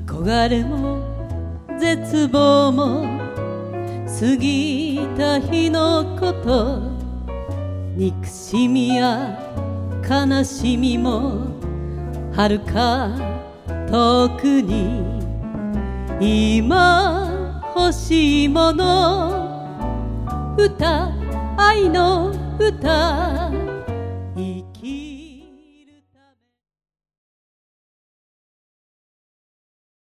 憧れも絶望も過ぎた日のこと、憎しみや悲しみも遥か遠くに、今欲しいもの、歌、愛の歌